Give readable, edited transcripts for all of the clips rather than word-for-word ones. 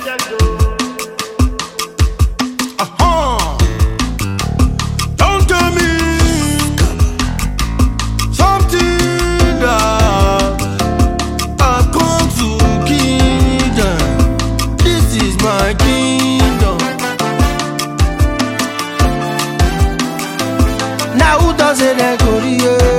Don't tell me something that I've come to kingdom. This is my kingdom. Now who does it echo?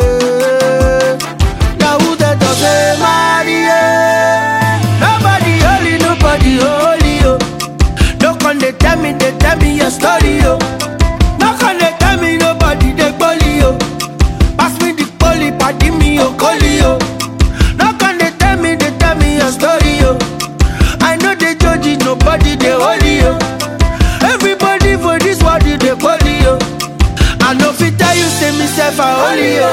Now who that does it marry? Nobody holy, nobody holy. No can they tell me your story, yo. No can they tell me nobody they bully, yo. Pass me the poly, party me, yo, collie, yo. No can they tell me your story, yo. I know they judge it, nobody they holy, yo. Everybody for this world they bully, yo. I know if I tell you say myself a holy, yo.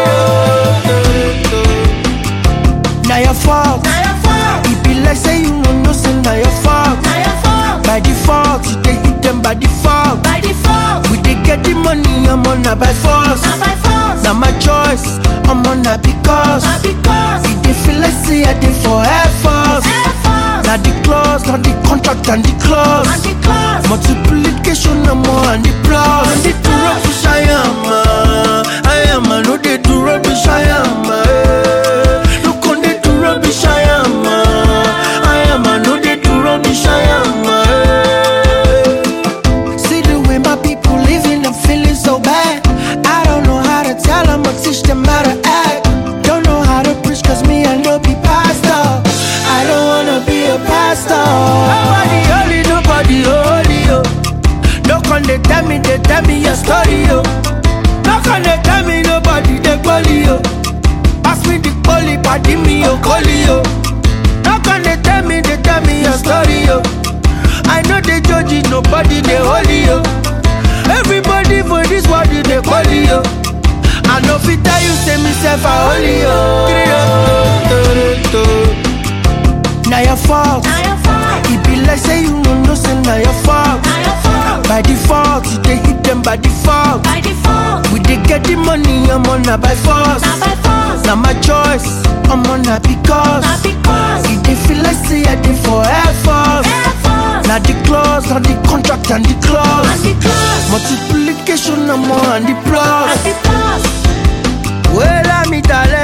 Now your fault. It be like say you no say now your fault. By default, you dey hit them by default. We dey get the money, I'm on a by force. Now my choice, I'm on a because. It dey feel like say I dey for Air Force. Now the clause, not the contract and the clause. Multiplication, no more and the plus. And the do rubbish I am, I know they do rubbish I am. Look on they do rubbish I am, I know they do rubbish I am. See the way my people living, I'm feeling so bad. I don't know how to tell them or teach them how to act. Don't know how to preach cause me I know be pastor. I don't wanna be a pastor. Nobody holy, yo. No can they tell me your story, yo. No can they tell me nobody they bully, yo. Pass me the poly, party me, yo, collie, yo. No can they tell me your story, yo. I know they judge it, nobody they holy, yo. Everybody for this world they bully, yo. I know if I tell you say myself a holy, yo. Now your fault. It be like say you no say now your fault. By default, you dey hit them by default. We dey get the money, I'm on a by force. Now my choice, I'm on a because. It dey feel like say I dey for Air Force. Now the clause, now the contract and the clause. Multiplication, I'm on the plus. Well, I'm Italian.